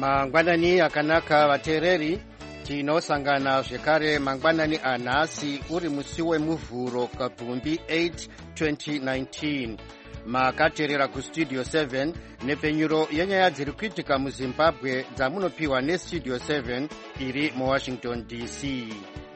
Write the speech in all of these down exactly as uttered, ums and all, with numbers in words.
mangwanani akanaka vateereri, tinosangana zvekare mangwanani anhasi uri musi wemuvhuro kabvumbi eight twenty nineteen. Makateerera kustudio seven nepfenyuro yenyaya dziri kuitika muzimbabwe dzamunopiwa nestudio seven iri muwashington D C.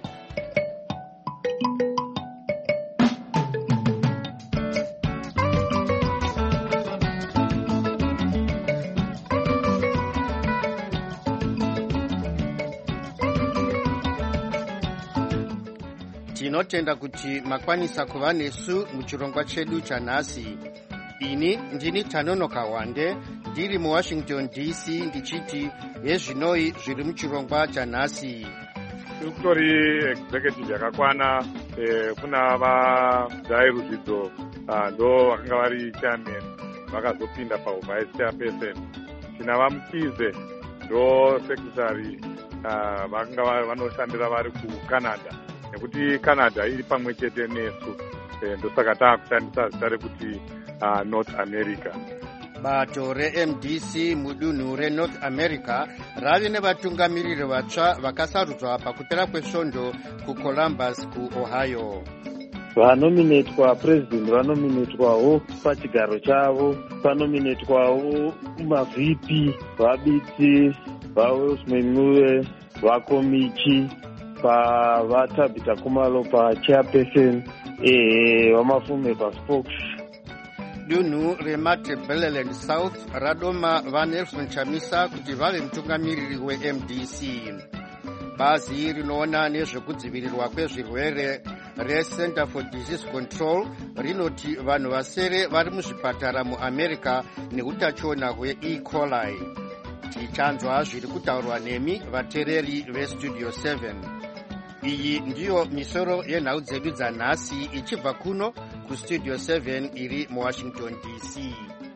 Tinotenda kuti makwanisa kuva nesu muchirongwa chedu chanhasi. Ini ndini Tanonoka Wande, ndiri muwashington D C ndichiti yezvinoi zviri muchirongwa chanhasi. Kutori executive yakakwana eh, kuna vadai rudzidzo ndo vakanga vari chairman vakazopinda pavice chairperson. Tina vamukize ndo secretary uh, vakanga vanoshandira vari kuCanada, nekuti Canada iri pamwe chete nesu eh, ndosaka taakushandisa zita rekuti uh, North America. Bato re-M D C mudunhu reNorth America rave nevatungamiriri vatsva vakasarudzwa pakupera kwesvondo kuColumbus kuOhio. Vanominetwa president vanominetwawo pachigaro chavo, panominetwawo ma-V P, vabitsi, vaWilsman vakomichi, pavaTabitha Khumalo pachairperson, eh vamafume paspokes. Dunhu reMatabeleland South radoma vaNelson Chamisa kuti vave mutungamiriri we-M D C. Bazi rinoona nezvekudzivirirwa kwezvirwere reCenter for Disease Control rinoti vanhu vasere vari muzvipatara muAmerica neutachiona hwe-E. coli. Tichanzwa zviri kutaurwa nemi vateereri vestudio seven. Iyi ndiyo misoro yenhau dzedu dzanhasi ichibva kuno kustudio seven iri muwashington D C.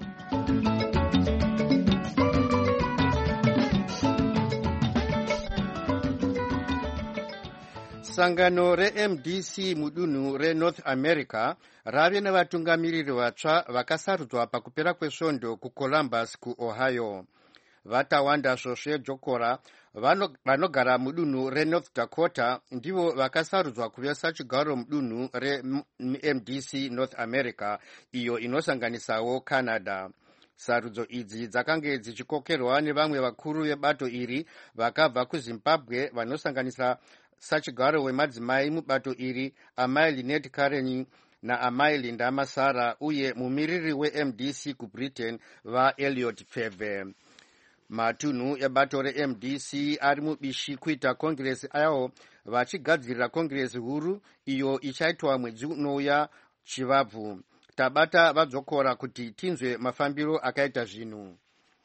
Sangano re-M D C mudunhu reNorth America rave nevatungamiriri vatsva vakasarudzwa pakupera kwesvondo kuColumbus kuOhio. Vatawanda Svosve Jokora vanogara mudunhu reNorth Dakota ndivo vakasarudzwa kuve sachigaro mudunhu re-M D C North America, iyo inosanganisawo Canada. Sarudzo idzi dzakange dzichikokerwa nevamwe vakuru vebato iri vakabva kuZimbabwe vanosanganisa sachigaro wemadzimai mubato iri Amai Lynette Karenyi naAmai Linda Masara uye mumiriri we-M D C kuBritain vaElliot Pfeve. Matunhu ebato re-M D C ari mubishi kuita kongiresi ayo vachigadzirira kongiresi huru iyo ichaitwa mwedzi unouya chivabvu. Tabata vadzokora kuti tinzwe mafambiro akaita zvinhu.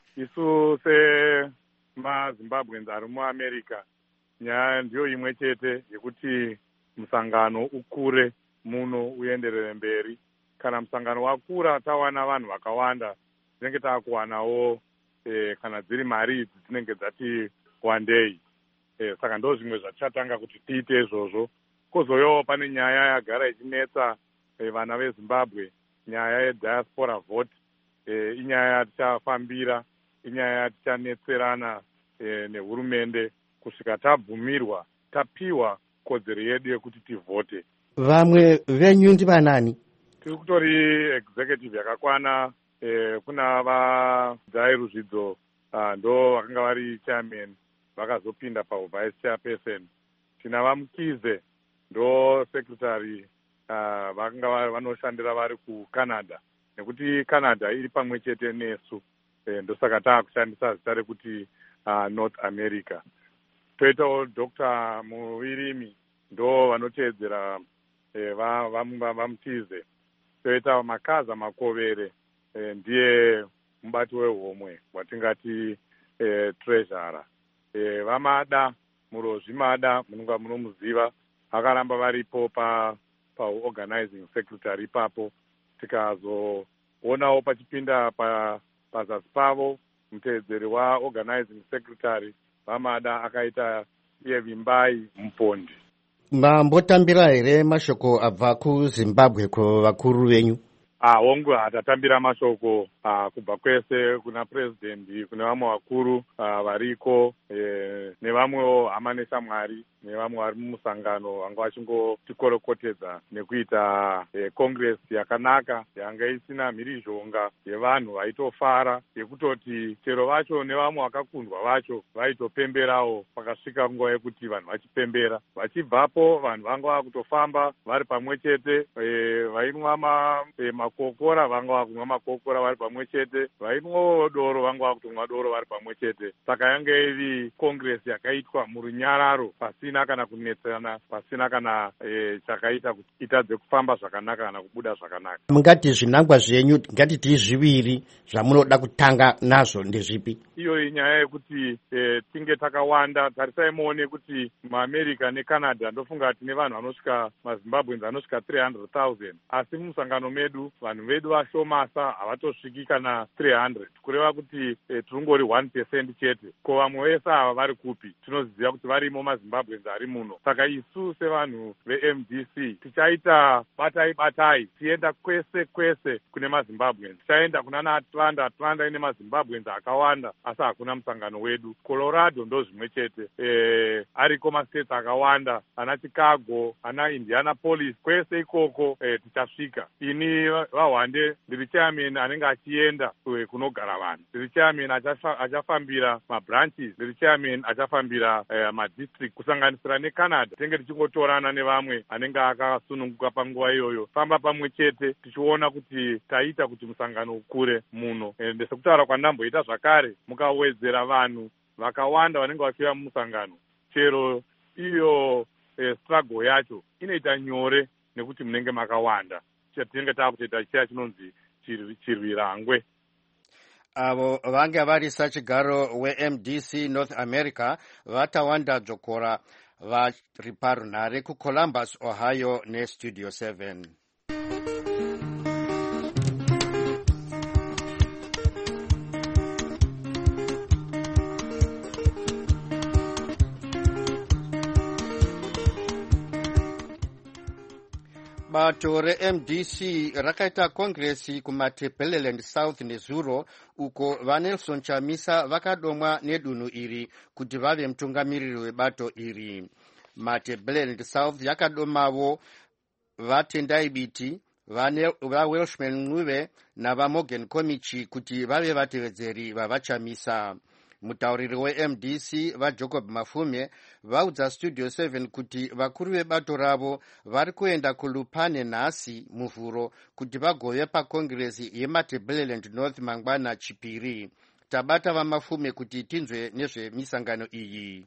Isu semaZimbabweans ari muAmerica, nyaya ndiyo imwe chete yekuti musangano ukure muno uenderere mberi. Kana musangano wakura tawana vanhu vakawanda, tinenge taakuwanawo eh, kana dziri mari idzi dzinenge dzati wandei. Eh, saka ndo zvimwe zvatichatanga kuti tiite izvozvo. Kozoyawo pane nyaya yagara ichinetsa eh, vana veZimbabwe, nyaya yediaspora vote. Eh, inyaya tichafambira, inyaya yatichanetserana eh, nehurumende kusvika tabvumirwa, tapiwa kodzero yedu yekuti tivhote. Vamwe venyu ndivanani? Tiri kutori executive yakakwana eh, kuna vadai rudzidzo uh, ndo vakanga vari chairman vakazopinda pavice chairperson. Tina vamukize ndo secretary uh, vakanga vanoshandira vari kuCanada, nekuti Canada iri pamwe chete nesu eh, ndosaka taakushandisa zita rekuti uh, North America. Toitawo Doctor Muvirimi ndo vanoteedzera eh, vamutize va, va toita Makaza Makovere eh, ndiye mubati wehomwe watingati eh, treasurer. Eh, vamada Murozvi Mada munonga munomuziva vakaramba varipo pa paorganizing secretary ipapo. Tikazoonawo pachipinda pa pazasi pavo muteedzeri waorganizing secretary Vamada akaita iye Vimbai Mupondi. Mambotambira here mashoko abva kuZimbabwe kuvakuru venyu? Ah, hongu hatatambira mashoko ah, kubva kwese kuna purezidendi, kune vamwe vakuru ah, variko eh, nevamwewo hama neshamwari nevamwe vari mumusangano vanga vachingotikorokotedza nekuita eh, congress yakanaka yanga isina mhirizhonga yevanhu vaitofara, yekutoti chero vacho nevamwe vakakundwa vacho vaitopemberawo pakasvika nguva yekuti vanhu vachipembera. Vachibvapo vanhu vanga vakutofamba vari pamwe chete, eh, vainwa ma, eh, makokora vanga vakumwa makokora vari pamwe chete, vainwawo doro vanga vakutomwa doro vari pamwe chete. Saka yanga iri congress yakaitwa murunyararo, pasina kana kunetsana, pasina kana e, chakaita kuti itadze kufamba zvakanaka kana kubuda zvakanaka. Mungati zvinangwa zvenyu ngatiti zviviri zvamunoda kutanga nazvo ndezvipi? Iyo inyaya yekuti e, tinge takawanda. Tarisai muone kuti muAmerica neCanada ndofunga tine vanhu vanosvika maZimbabweans anosvika three hundred thousand, asi mumusangano medu vanhu vedu vashomasa havatosviki kana three hundred, kureva kuti e, tirungori one percent chete. Ko vamwe vese ava vari kupi? Tinoziva kuti varimo maZimbabweans ari muno. Saka isu sevanhu ve-M D C tichaita batai batai, tienda kwese kwese kune maZimbabweans. Tichaenda kuna Atlanta, Atlanta ine maZimbabweans akawanda, asi hakuna musangano wedu. Colorado ndo zvimwe chete, e, ariko mastates akawanda, ana Chicago, ana Indianapolis, kwese ikoko e, tichasvika. Ini vahwande ndiri chairman anenge achienda kunogara vanhu, ndiri chairman achafambira mabranches, ndiri chairman achafambira e, madistrict, kusanganisira neCanada. Tenge tichingotorana nevamwe anenge akasununguka panguva iyoyo, famba pamwe chete tichiona kuti taita kuti musangano ukure muno. Ende sekutaura kwandamboita zvakare, mukawedzera vanhu vakawanda vanenge vachiuya mumusangano, chero iyo e, struggle yacho inoita nyore nekuti munenge makawanda. Tinenge takutoita chiya chinonzi chirwirangwe. Avo vanga vari sachigaro we-M D C North America vatawanda dzokora vari parunhare kuColumbus, Ohio neStudio seven. Bato re-M D C rakaita kongresi kumaTebeleland South nezuro, uko vaNelson Chamisa vakadomwa nedunhu iri kuti vave mutungamiriri webato iri. maTebeleland South yakadomavo vaTendai Biti, vaWelshman Ncube navaMorgan Komichi kuti vave vatevedzeri vavaChamisa. Mutauriri we-M D C vaJacob Mafume vaudza Studio seven kuti vakuru vebato ravo vari kuenda kuLupane nhasi muvhuro kuti vagove pakongresi yemaTebeleland North mangwana chipiri. Tabata vaMafume kuti tinzwe nezvemisangano iyi.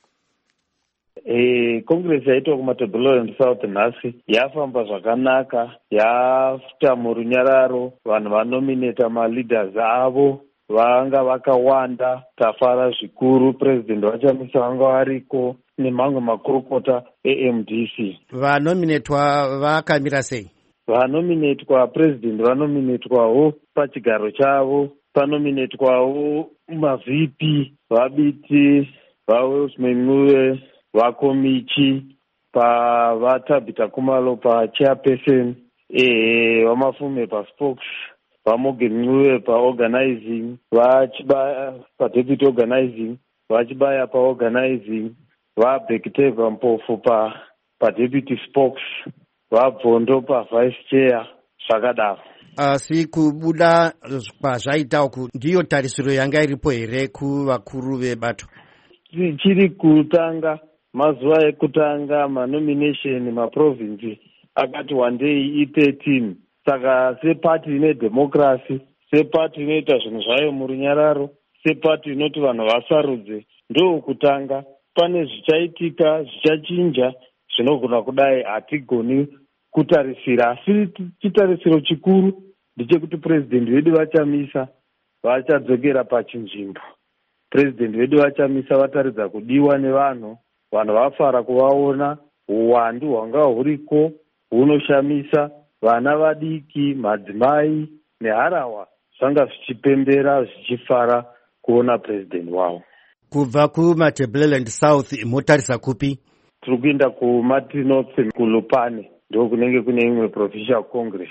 E, kongresi yaitwa kumaTebeleland South nhasi yafamba zvakanaka, yafuta murunyararo, vanhu vanomineta maleaders avo vanga vakawanda, tafara zvikuru. President waChamisa vanga variko nemamwe makurukota e-M D C. Vanominetwa vakamira sei? Vanominetwa, president vanominetwawo pachigaro chavo, panominetwawo ma-V P, vabiti, vaWelshman Ncube, vakomichi, pavaTabita Kumalo pachairperson, e, vamafume paspokes, vaMorgan Ncube paorganizing, vachibaya padeputy organizing, vachibaya paorganizing, vaBhekiteva Mpofu pa padeputy spokes, vabvondo pavice chair, zvakadaro. Asi kubuda kwazvaita uku ndiyo tarisiro yanga iripo here kuvakuru vebato? Chiri kutanga, mazuva ekutanga manomination maprovinsi akati wandei i thirteen. Saka sepati ine democracy, sepati inoita zvinhu zvayo murunyararo, sepati inoti vanhu vasarudze, ndo kutanga. Pane zvichaitika, zvichachinja, zvinogona kudai hatigoni kutarisira. Asi chitarisiro chikuru ndechekuti president vedu vaChamisa vachadzokera pachinzvimbo. President vedu vaChamisa vataridza kudiwa nevanhu, vanhu vafara kuvaona, uwandu hwanga huriko hunoshamisa, vana vadiki, madzimai neharahwa zvanga zvichipembera zvichifara kuona president wavo. Kubva kumaTebeleland South motarisa kupi? Tiri kuenda kuMartin North kuLupane, ndo kunenge kune imwe provincial congress.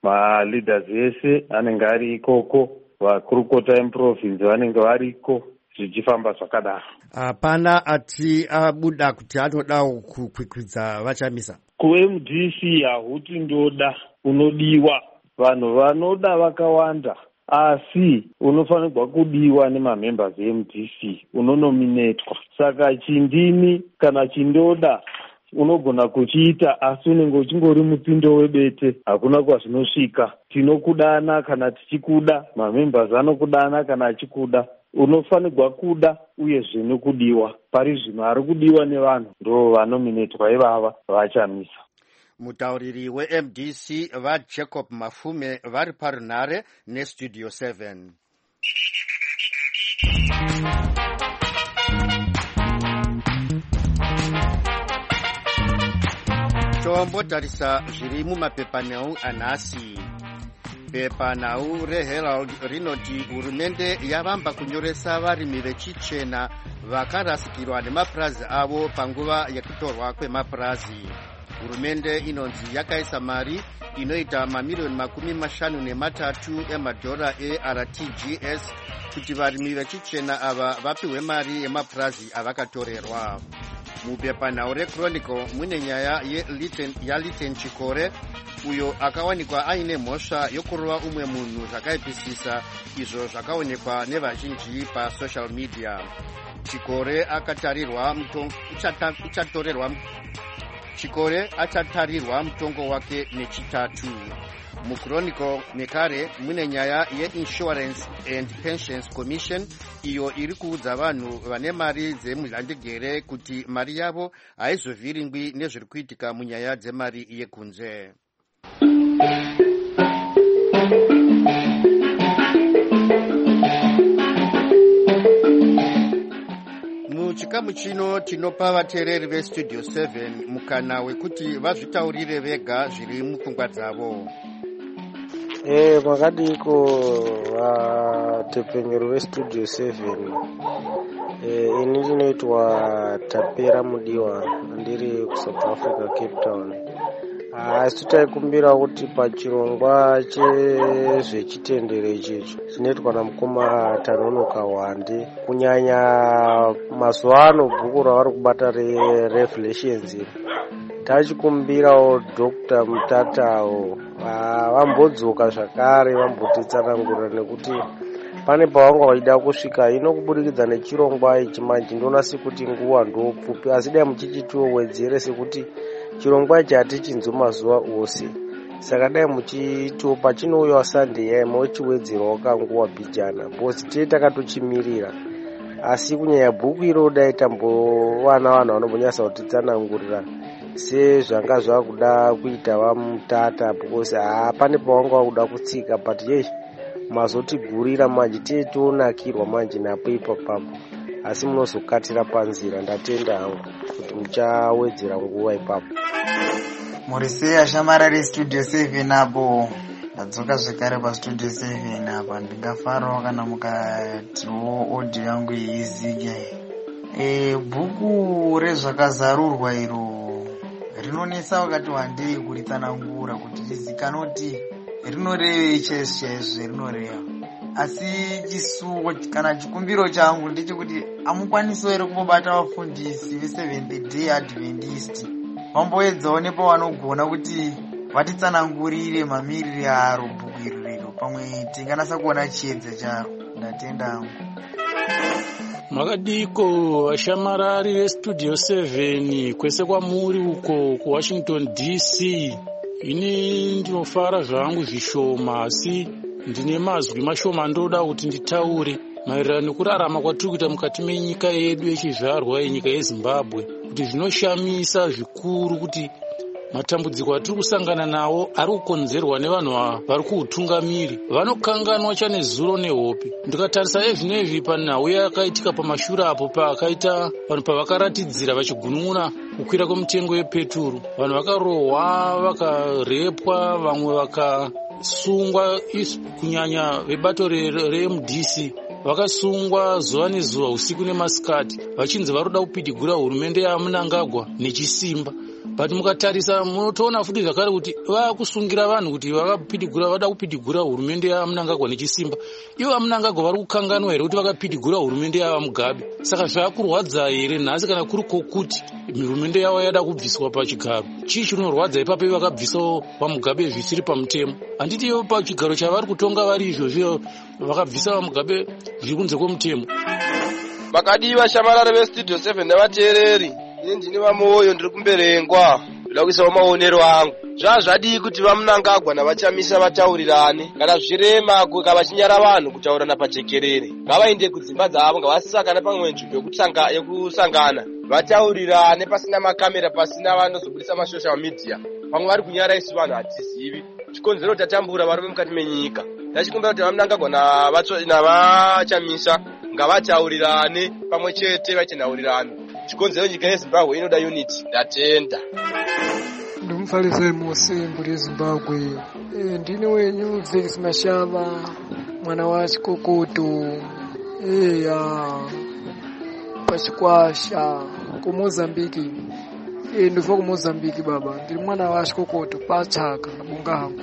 maleaders ese anenge ari ikoko, vakurukota emuprovinsi vanenge variko, zvichifamba zvakadaro. Hapana ati abuda kuti anodawo kukwikwidza vachamisa. Ku-M D C hahuti ndoda unodiwa, vanhu vanoda vakawanda, asi unofanirwa kudiwa nemamembers e-M D C, unonominetwa. Saka chindini kana chindoda unogona kuchiita, asi unenge uchingori mupindo webete, hakuna kwazvinosvika. Tinokudana kana tichikuda, mamembers anokudana kana achikuda. Unofanirwa kuda uyezve nokudiwa. Pari zvino ari kudiwa nevanhu ndo vanominetwa ivava vachamisa. Mutauriri we-M D C vaJacob Mafume vari parunare neStudio seven. Tombotarisa zviri mumapepanhau anhasi. Pepanhau reHerald rinoti hurumende yavamba kunyoresa varimi vechichena vakarasikirwa nemapurazi avo panguva yekutorwa kwemapurazi. Hurumende inonzi yakaisa mari inoita mamiliyoni makumi mashanu nematatu emadhora e-R T G S kuti varimi vechichena ava vapiwe mari yemapurazi avakatorerwa. Mupepanhau reChronicle mune nyaya yaLitten Chikore uyo akawanikwa aine mhosva yokurova umwe munhu zvakaipisisa, izvo zvakaonekwa nevazhinji pasocial media. Chikore akatarirwa mutongo uchatorerwa Chikore achatarirwa mutongo wake nechitatu. MuChronicle nekare mune nyaya yeInsurance and Pensions Commission iyo iri kuudza vanhu vane mari dzemuzhandegere kuti mari yavo haizovhiringwi nezviri kuitika munyaya dzemari yekunze. Muchikamu chino tinopa vateereri veStudio seven mukana wekuti vazvitaurire vega zviri mupfungwa dzavo. Eh, makadiko vatepfenyero veStudio seven. Eh, ini ndinoitwa Tapera Mudiwa, ndiri kuSouth Africa, Cape Town. Asi taikumbira kuti pachirongwa chezvechitendere ichecho chinoitwa namukoma Tanonoka Wande, kunyanya mazuva ano bhuku ravari kubata reRevelations, tachikumbirawo Doctor Mutatawo vambodzoka zvakare vambotitsanangurira, nekuti pane pavanga vaida kusvika ino kubudikidza nechirongwa ichi manje ndona sekuti nguva ndopfupi, asi dai muchichitiwowedzere sekuti chirongwa ichi hatichinzo mazuva ose. Saka dai muchitiwo pachinouya Sunday yai mochiwedzerawo kanguva bijana, bosi tee takatochimirira. Asi kunyanya bhuku iro dai tambowana vanhu vanombonyasa kutitsanangurira sezvanga zvakuda kuita vaMutata, because hapane pavanga vakuda kutsika, but yes mazotigurira manje tee tonakirwa manje napo ipapapo, asi munozokatira panzira. Ndatenda hangu kuti muchawedzera nguva ipapo. Muriseya shamara reStudio seven apo, ndadzoka zvekare paStudio seven apa, ndingafarawo kana mukatiwo audio yangu yeizika. E, bhuku rezvakazarurwa iro rinonesa wakati wandei kuritsanangura kuti rizikanoti rinorevei chaizvo chaizvo rinoreva. Asi chisuwo kana chikumbiro changu ndechekuti amukwanisi here kumbobata vafundisi veSeventh Day Adventist vamboedzawo nepavanogona kuti vatitsanangurire mamirire aro bhuku iri rero, pamwe tinganasa kuona chiedza charo. Ndatenda hangu. Makadiko ashamarari veStudio seven kwese kwamuri uko kuWashington D C. Ini ndinofara zvangu zvishoma, asi ndine mazwi mashoma ndoda kuti nditaure maererano nekurarama kwatiri kuita mukati menyika yedu yechizvarwa yenyika yeZimbabwe, kuti zvinoshamisa zvikuru kuti matambudziko atiri kusangana nawo ari kukonzerwa nevanhu vari kuutungamiri vanokanganwa chane zuro nehope. Ndikatarisa ezvinezvi panhau yakaitika pamashure apo pakaita vanhu pavakaratidzira vachigunun'una kukwira kwemutengo wepeturu, vanhu vakarohwa, vakarepwa, vamwe vakasungwa, kunyanya vebato reM D C vakasungwa zuva nezuva, usiku nemasikati, vachinzi varoda kupidigura hurumende yaMnangagwa nechisimba. but mukatarisa munotoona futi zvakare kuti vakusungira vanhu kuti vakapidigura vada kupidigura hurumende yaMnangagwa nechisimba. Ivo vaMnangagwa vari kukanganwa here kuti vakapidigura hurumende yavaMugabe? Saka zvakurwadza here nhasi kana kuri kokuti hurumende yavo yada kubviswa pachigaro? Chii chinorwadza ipapo vakabvisawo vaMugabe zvisiri pamutemo? Handiti ivo pachigaro chavari kutonga vari izvozvo vakabvisa vaMugabe zviri kunze kwomutemo? Makadiwa shamarara vestudio seven nevateereri, ini ndini vamoyo ndiri kumberengwa ndoda kuisawo maonero angu. Zvaa zvadii kuti vaMnangagwa navachamisa vataurirane, kana zvirema kuka vachinyara vanhu kutaurirana pajekerere. Ngavaende kudzimba dzavo, ngavasakane pamwe nzvimbo yekusangana vataurirane pasina makamera, pasina vanozobudisa masocial media. Pamwe vari kunyara isu vanhu hatizivi chikonzero tatambura varume mukati menyika. Ndachikumbira kuti vaMnangagwa navachamisa ngavataurirane pamwe chete vachinaurirana. Chikonzero nyika yeZimbabwe inoda unity. Ndatenda. Ndimufalise musimbu reZimbabwe. E, ndini wenyu Felix Mashava, mwana wa Chikokoto. Eya pachikwasha ku Mozambique. E, ndibva ku Mozambique baba. Ndiri mwana wa Chikokoto pachaka bungangu.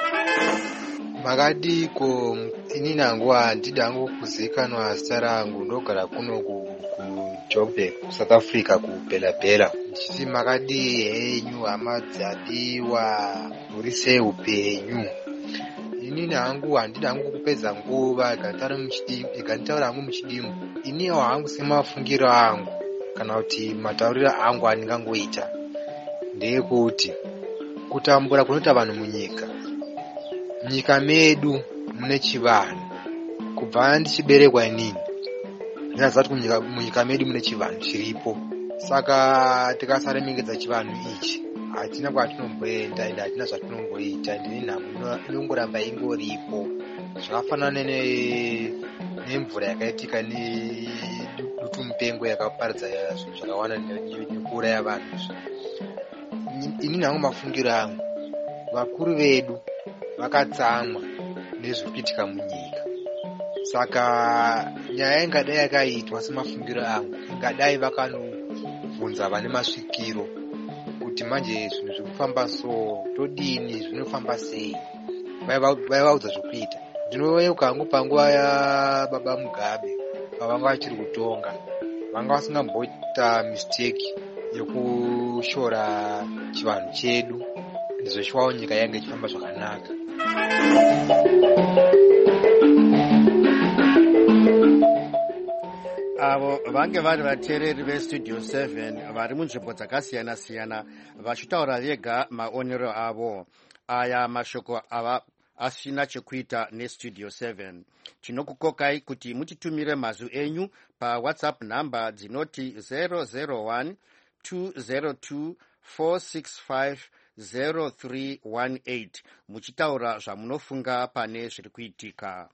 Makadiko ini nangu handidangu kuzikanwa zita rangu, ndogara kuno ku Joburg South Africa kupelapela. Ndichiti makadii henyu hama dzadiwa muri sei upenyu? Ini nangu handidangu kupedza nguva ikanditaura hangu muchidimu. Iniwo hangu semafungiro angu kana kuti matauriro angu andingangoita ndeyekuti kutambura kunoita vanhu munyika. Nyika medu mune chivanhu. Kubva ndichiberekwa inini ndinazati munyika medu mune chivanhu chiripo. Saka tikasaremekedza chivanhu ichi hatina kwatinomboenda ende hatina zvatinongoita. Ndine nhamo inongoramba ingoripo. Zvakafanana nemvura yakaitika nedutu mupengo yakaparidza zvinhu zvakawanda nekuuraya vanhu. Ini nangu mafungiro angu, vakuru vedu vakatsamwa nezviri kuitika munyika. Saka nyaya ingadai yakaitwa semafungiro angu, ingadai vakanovhunza vane masvikiro kuti manje zvinhu zviri kufamba so, todini, zvinofamba sei, vaivaudza zvokuita. Ndinoyeuka hangu panguva yaBaba Mugabe pavanga vachiri kutonga, vanga vasingamboita mistake yekushora chivanhu chedu, ndizoshuwawo nyika yange ichifamba zvakanaka. Avo vange vari vateereri veStudio seven vari munzvimbo dzakasiyana siyana vachitaura vega maonero avo. Aya mashoko ava asina chekuita neStudio seven. Tinokukokai kuti mutitumire mazwi enyu paWhatsApp namba dzinoti zero zero one two zero two four six five zero three one eight muchitaura zvamunofunga pane zviri kuitika.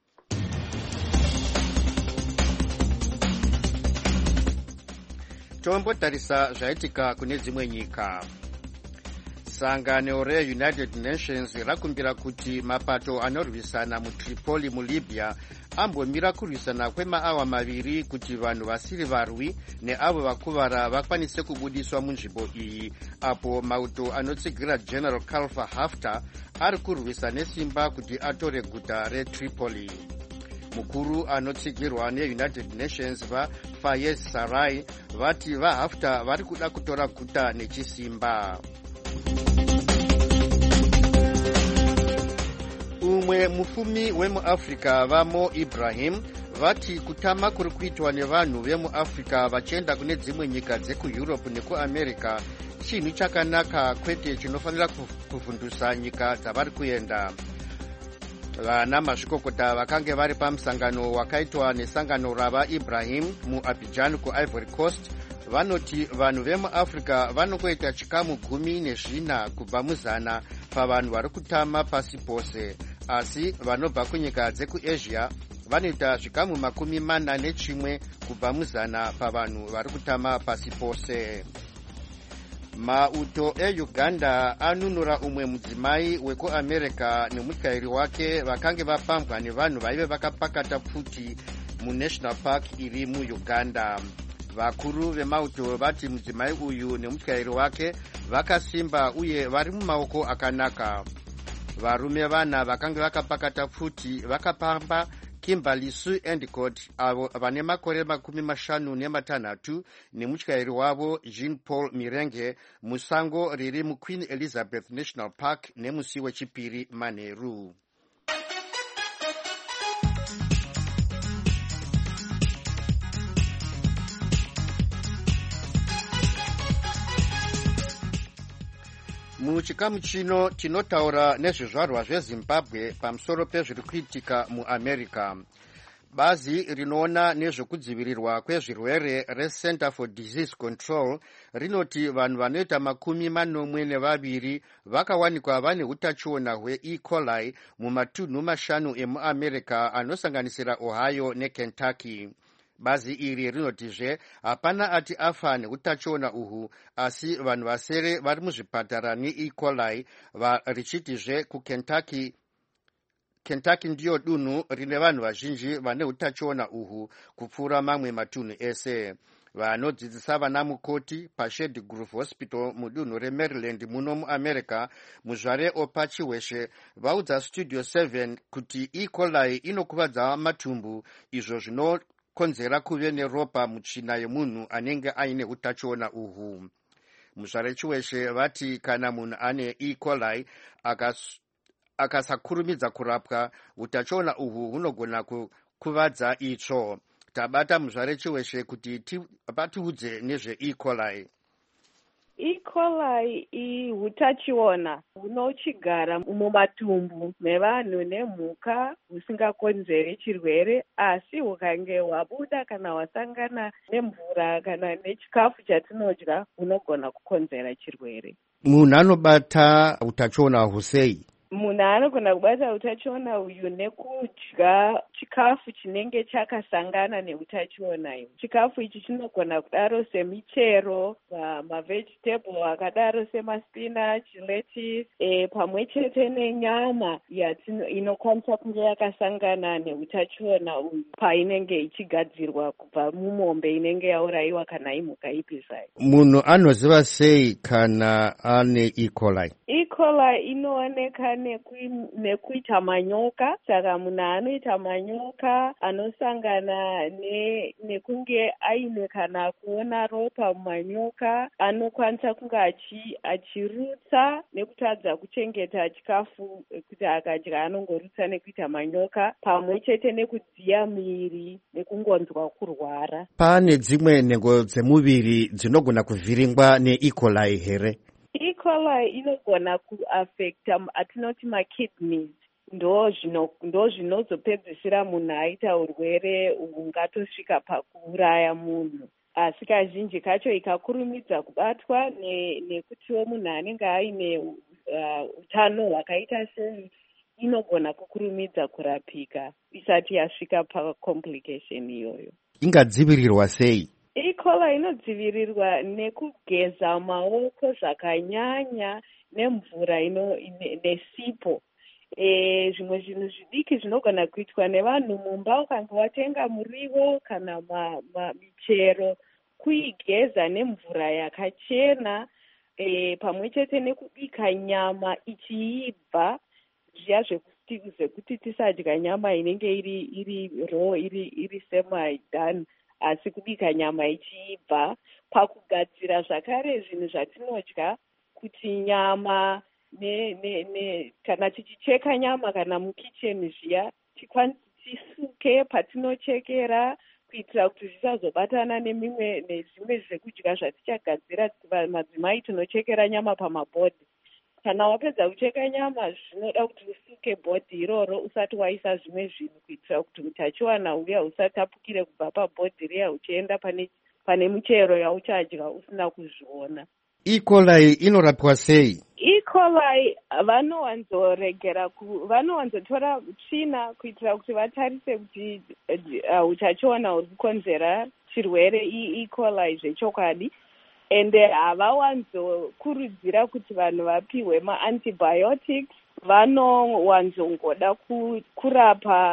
Tombotarisa zvaitika kune dzimwe nyika. Sangano reUnited Nations rakumbira kuti mapato anorwisana muTripoli muLibya ambomira kurwisana kwemaawa maviri kuti vanhu vasiri varwi neavo vakuvara vakwanise kubudiswa munzvimbo iyi, apo mauto anotsigira General Khalifa Haftar ari kurwisa nesimba kuti atore guta reTripoli. Mukuru anotsigirwa neUnited Nations vaFayez Sarraj vati vaHaftar vari kuda kutora guta nechisimba. Umwe mufumi wemuAfrica vamo Ibrahim vati kutama kuri kuitwa nevanhu vemuAfrica vachienda kune dzimwe nyika dzekuEurope nekuAmerica chinhu chakanaka, kwete chinofanira kuvhundusa nyika dzavari kuenda. Vana mazvikokota vakange vari pamusangano wakaitwa nesangano rava Ibrahim muAbidjan kuIvory Coast vanoti vanhu vemuAfrica vanongoita chikamu gumi nezvina kubva muzana pavanhu vari kutama pasi pose, asi vanobva kunyika dzekuAsia vanoita zvikamu makumi mana nechimwe kubva muzana pavanhu vari kutama pasi pose. Mauto eUganda anunura umwe mudzimai wekuAmerica nemukairi wake vakange vapambwa nevanhu vaive vakapakata pfuti muNational Park iri muUganda. vakuru vemauto vati mudzimai uyu nemutyairi wake vakasimba uye vari mumaoko akanaka. Varume vana vakanga vakapakata pfuti vakapamba Kimberly Sue Endicott avo vane makore makumi mashanu nematanhatu nemutyairi wavo Jean Paul Mirenge musango riri muQueen Elizabeth National Park nemusi wechipiri manheru. Muchikamu chino tinotaura nezvizvarwa zveZimbabwe pamusoro pezviri kuitika muAmerica. Bazi rinoona nezvekudzivirirwa kwezvirwere reCenter for Disease Control rinoti vanhu vanoita makumi manomwe nevaviri vakawanikwa vane utachiona hweE. coli mumatunhu mashanu emuAmerica anosanganisira Ohio neKentucky. Bazi iri rinotizve hapana ati afa neutachiona uhu, asi vanhu vasere vari muzvipatara neE. coli richitizve kuKentucky Kentucky ndiyo dunhu rine vanhu vazhinji vane utachiona uhu kupfuura mamwe matunhu ese. Vanodzidzisa vana mukoti paShady Grove Hospital mudunhu reMaryland muno muAmerica muzvare Opachiweshe vaudza Studio seven kuti E. coli inokuvadza matumbu, izvo zvinokonzera kuve neropa mutsvina yemunhu anenge aine utachiona uhu. Muzvare Chiweshe vati kana munhu ane E. coli akas akasakurumidza kurapwa utachiona uhu hunogona kukuvadza itsvo. Tabata muzvare Chiweshe kuti patiudze nezveE. coli. E. coli ihutachiona hunochigara mumatumbu mevanhu nemhuka husingakonzeri chirwere, asi hukange hwabuda kana hwasangana nemvura kana nechikafu chatinodya hunogona kukonzera chirwere. Munhu anobata utachiona husei? Munhu anogona kubata utachiona uyu nekudya chikafu chinenge chakasangana neutachiona uyu. Chikafu ichi chinogona kudaro semichero, mavegetable akadaro semaspinach, lettuce, e, pamwe chete nenyama inokwanisa kunge yakasangana neutachiona uyu painenge ichigadzirwa kubva mumombe inenge yaurayiwa kana imhuka ipi zvayo. Munhu anoziva sei kana ane E. coli? E. coli inooneka nekuita manyoka. Saka munhu anoita manyoka anosangana ne, nekunge aine kana kuona ropa mumanyoka anokwanisa kunge achi, achirutsa nekutadza kuchengeta chikafu kuti akadya anongorutsa nekuita manyoka, pamwe chete nekudziya miri nekungonzwa kurwara. Pane dzimwe nhengo dzemuviri dzinogona kuvhiringwa neE. coli here? E. coli inogona kuaffecta atinoti makidneys, ndo zvinozopedzisira munhu aita urwere hungatosvika pakuuraya munhu. Asi kazhinji kacho ikakurumidza kubatwa nekutiwo munhu anenge aine utano hwakaita sei, inogona kukurumidza kurapika isati yasvika pacomplication iyoyo. Ingadzivirirwa sei? E. coli inodzivirirwa nekugeza maoko zvakanyanya nemvura ino nesipo. E, zvimwe zvinhu zvidiki zvinogona kuitwa nevanhu mumba. Ukange watenga muriwo kana ma, ma, michero, kuigeza nemvura yakachena, e, pamwe chete nekubika nyama ichiibva, zviya zvekuti tisadya nyama inenge iri iri raw iri iri semi done, asi kubika nyama ichiibva. Pakugadzira zvakare zvinhu zvatinodya, kuti nyama ne, ne, ne, kana tichicheka nyama kana mukicheni zviya, tisuke patinochekera kuitira kuti zvisazobatana nemimwe nezvimwe zvekudya zvatichagadzira. Madzimai tinochekera nyama pamabhodhi. Kana wapedza kucheka nyama zvinoda kuti usuke bhodhi iroro usati waisa zvimwe zvinhu, kuitira kuti utachiwana uya usatapukire kubva pabhodhi riya uchienda pane pane michero yauchadya usina kuzviona. E. coli inorapwa sei? E. coli vanowanzoregera vanowanzotora tsvina kuitira kuti vatarise kuti utachiwana huri kukonzera chirwere E. coli zvechokwadi. Ende havawanzokurudzira kuti vanhu vapiwe maantibiotics. Vanowanzongoda kurapa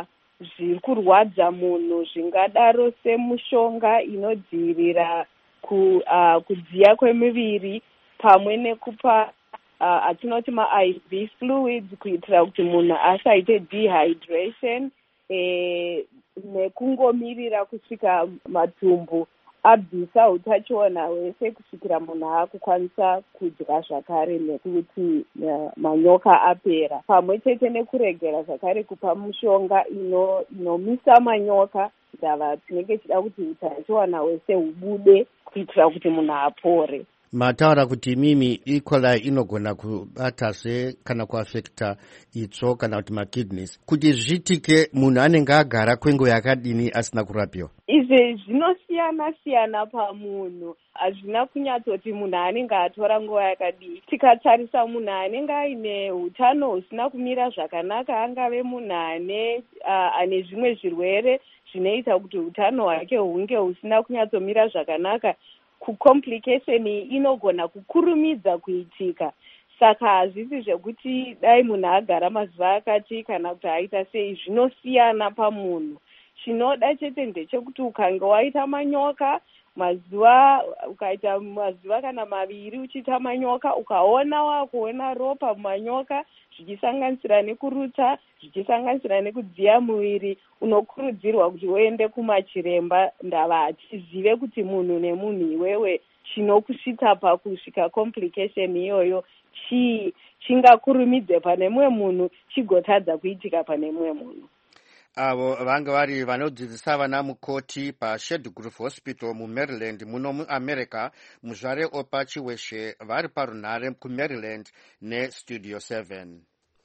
zviri kurwadza munhu zvingadaro semushonga inodzivirira ku, uh, kudziya kwemiviri pamwe nekupa uh, atinoti ma-I V fluids kuitira kuti munhu asaite dehydration eh, nekungomirira kusvika matumbu abvisa utachiona hwese kusvikira munhu akukwanisa kudya zvakare nekuti uh, manyoka apera, pamwe chete nekuregera zvakare kupa mushonga inomisa ino manyoka ndava tinenge chida kuti utachiona hwese hubude kuitira kuti munhu apore. Mataura kuti mimi E. coli inogona kubatazve kana kuafekta itsvo kana kuti makidneys. Kuti zvitike munhu anenge agara kwenguva yakadini asina kurapiwa? Izvi zvinosiyana siyana pamunhu, hazvina kunyatsoti munhu anenge atora nguva yakadii. Tikatarisa munhu anenge aine hutano husina kumira zvakanaka, angave munhu ane uh, ane zvimwe zvirwere zvinoita kuti hutano hwake hunge husina kunyatsomira zvakanaka, kucomplication inogona kukurumidza kuitika. Saka hazvisi zvekuti dai munhu agara mazuva akati kana kuti aita sei, zvinosiyana pamunhu. Chinoda chete ndechekuti ukange waita manyoka mazuva ukaita mazuva kana maviri uchiita manyoka, ukaona wakuona ropa mumanyoka zvichisanganisira nekurutsa, zvichisanganisira nekudziya muviri, unokurudzirwa kuti uende kumachiremba ndava achizive kuti munhu nemunhu iwewe chinokusvitsa pakusvika complication iyoyo chii, chingakurumidze pane mumwe munhu chigotadza kuitika pane mumwe munhu. Avo vanga vari vanodzidzisa vana mukoti paShedgrove Hospital muMaryland muno muAmerica, muzvare Opa Chiweshe vari parunhare kuMaryland neStudio seven.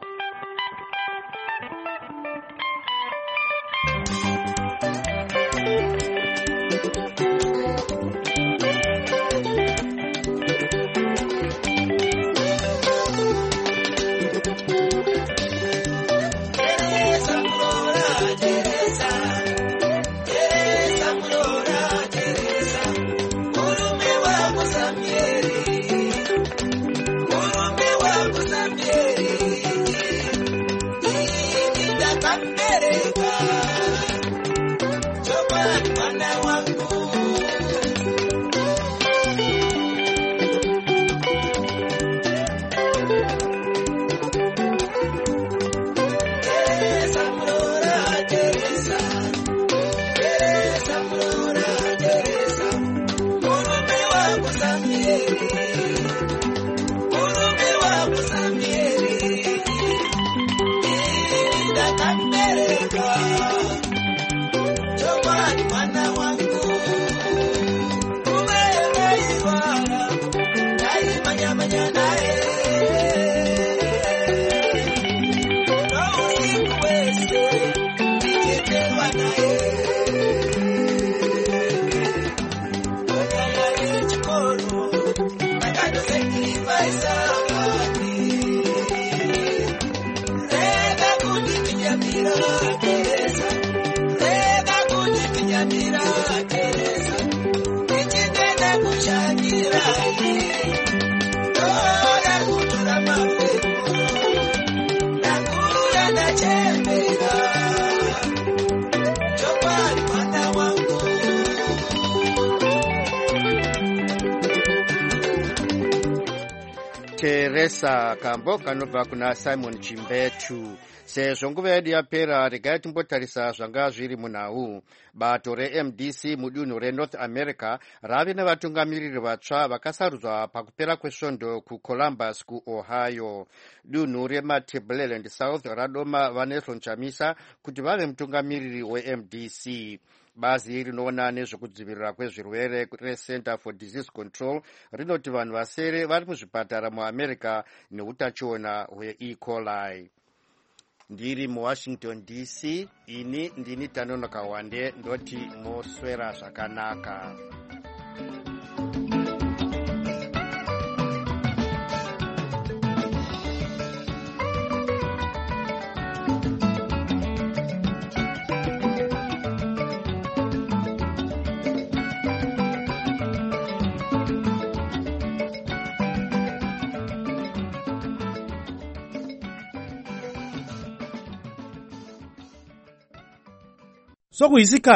Teresa Kambo kanobva kuna Simon Chimbetu. Sezvo nguva yedu yapera, regai timbotarisa zvanga zviri munhau. Bato reM D C mudunhu reNorth America rave nevatungamiriri vatsva vakasarudzwa pakupera kwesvondo kuColumbus kuOhio. Dunhu reMatebeleland South radoma vaNelson Chamisa kuti vave mutungamiriri weM D C. Bazi rinoona nezvekudzivirira kwezvirwere reCenter for Disease Control rinoti vanhu vasere vari muzvipatara muAmerica neutachiona hweE. coli. Ndiri muWashington D C, ini ndini Tanonoka Wande, ndoti moswera zvakanaka. sokuyisikhathi